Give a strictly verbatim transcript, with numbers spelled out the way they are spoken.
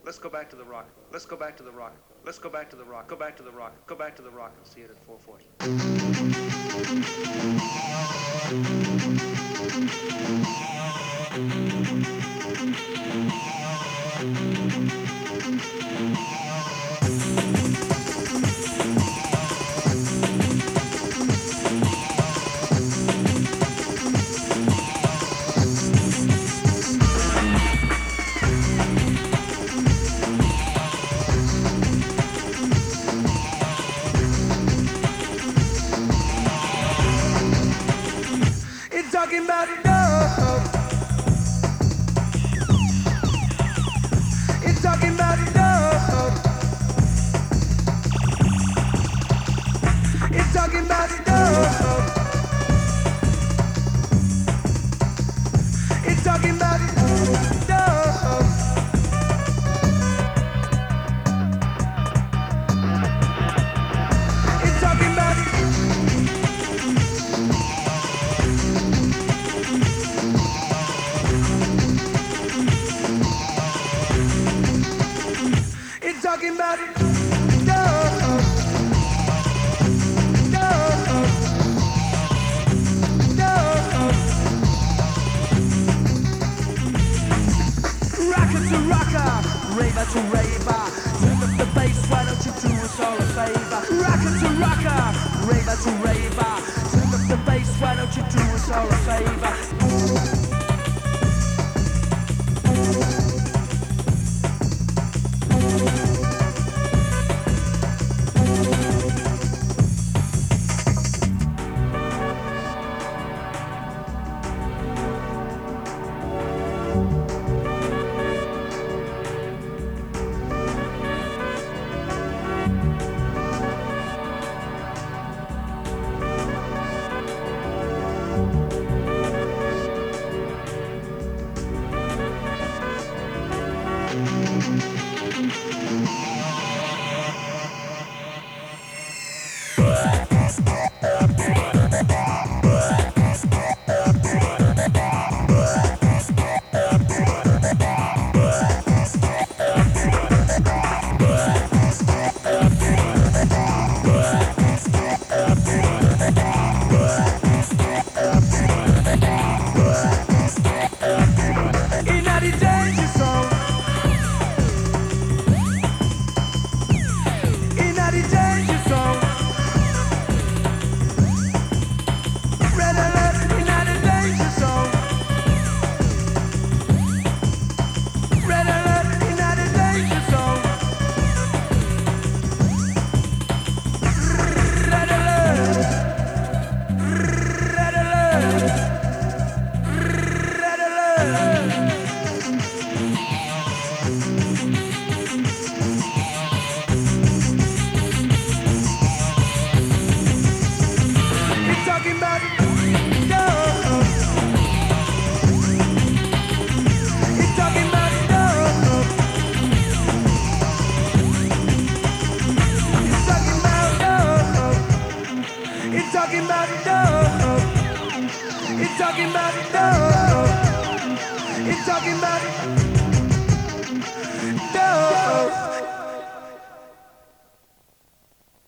Let's go back to the rock. Let's go back to the rock. Let's go back to the rock. Go back to the rock. Go back to the rock and see it at four forty. Talking about love. It's talking about love. It's talking about love. It's talking about love. It's talking about It's talking about love, love, love. Rocker to rocker, raver to raver. Turn up the bass, why don't you do us all a favor? Rocker to rocker, raver to raver. Turn up the bass, why don't you do us all a favor? It's talking about love. It's talking about love. It's talking about love.